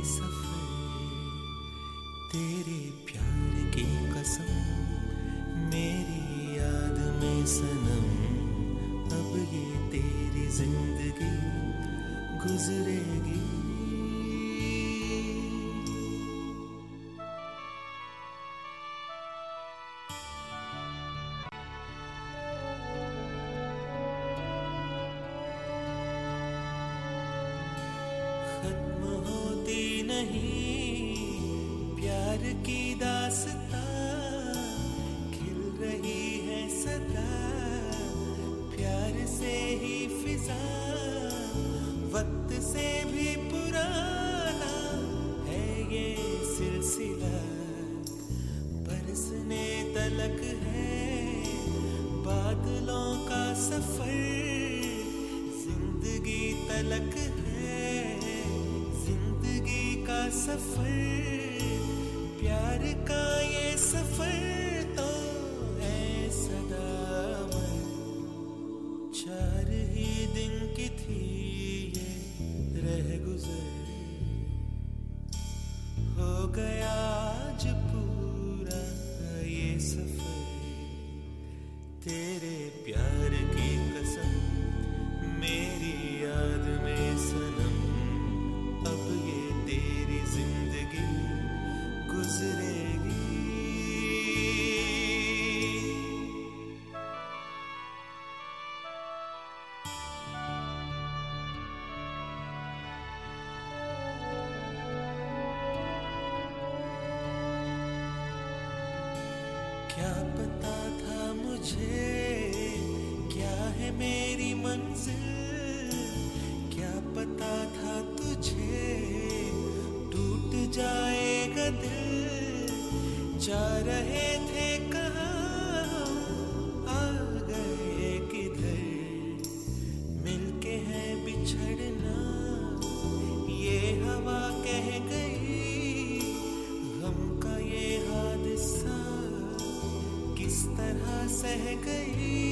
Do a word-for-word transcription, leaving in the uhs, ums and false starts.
सफर तेरे प्यार की कसम मेरी याद में सनम अब ये तेरी जिंदगी गुजरेगी। खत्म होती नहीं प्यार की दास्तां खिल रही है सदा प्यार से ही फिजा वक्त से भी पुराना है ये सिलसिला बरसने तलक है बादलों का सफर जिंदगी तलक है जिंदगी का सफर प्यार का ये सफर तो है सदामर चार ही दिन की थी ये रह गुजर हो गया आज पूरा ये सफर तेरे प्यार की कसम मेरी याद में सनम अब ये तेरी जिंदगी गुजरेगी। क्या पता था मुझे क्या है मेरी मंजिल क्या पता था तुझे टूट जाएगा दिल जा रहे थे कहाँ आ गए किधर मिलके है बिछड़ना ये हवा कह गई गम का ये हादसा किस तरह सह गई